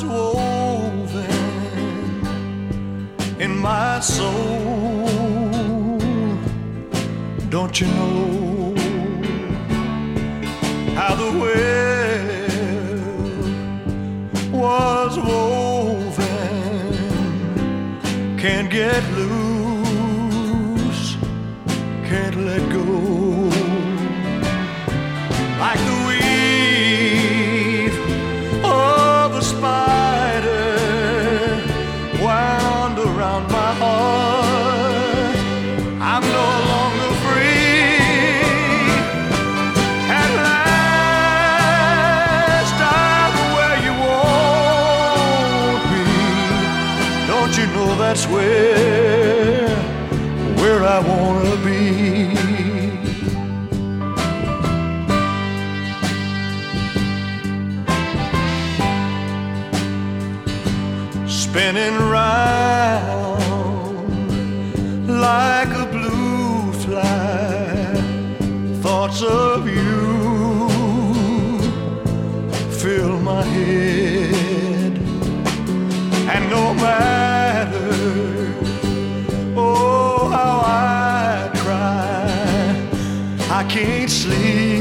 was woven in my soul. Don't you know how the web was woven? Can't get loose, can't let go. Like the weave of a spider wound around my heart, I'm no longer free. At last I'm where you want me. Don't you know that's where I wanna be? Spinning round like a blue fly, thoughts of you fill my head, and no matter oh how I try, I can't sleep.